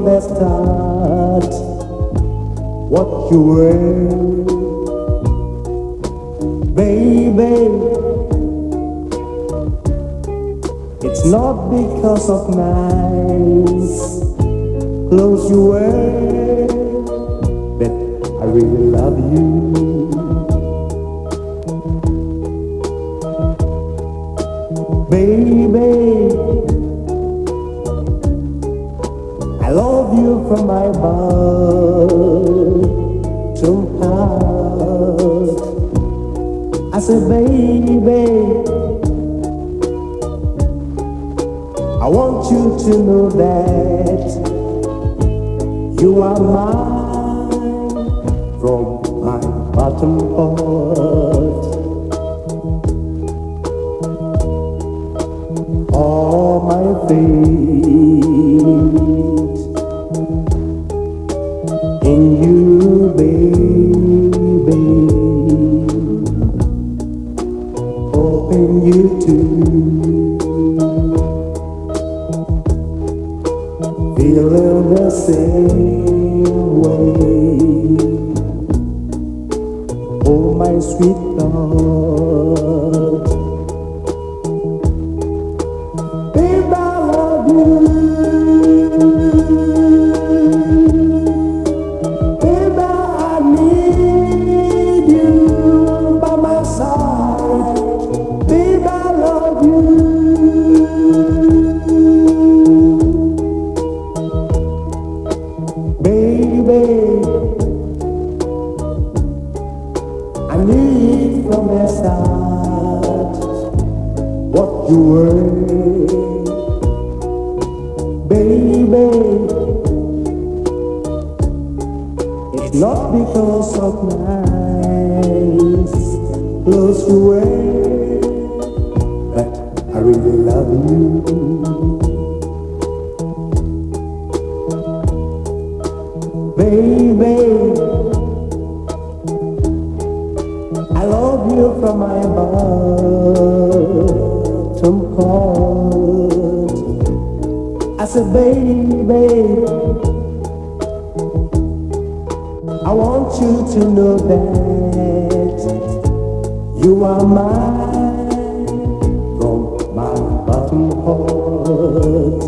the start what you were, baby. It's not because of nice clothes you wear that I really love you. Baby, I love you from my bottom heart. I said, baby, I want you to know that you are mine from my bottom heart. All my faith in you, baby, hoping you too feeling the same way. Oh, my sweet love, babe, I love you. Babe, I need you by my side. Babe, I love you. Baby, I knew from the start what you were, baby. It's not because of nice clothes you wear that I really love you. Baby, I love you from my bottom heart. I said, baby, I want you to know that you are mine from my bottom heart.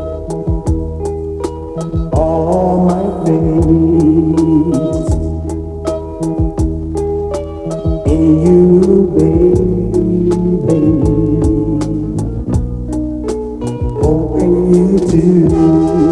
All my faith in you, baby, hoping you do.